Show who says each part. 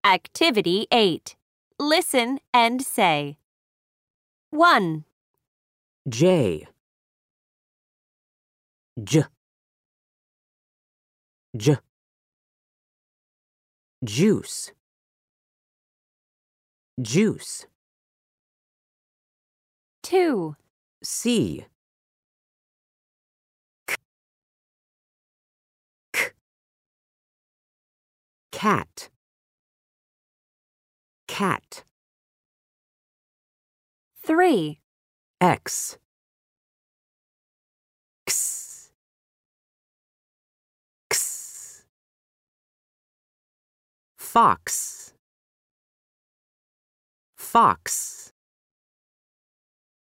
Speaker 1: Activity 8. Listen and say. 1,
Speaker 2: J J J Juice Juice
Speaker 1: 2,
Speaker 2: C K Cat Cat
Speaker 1: 3,
Speaker 2: X X X Fox Fox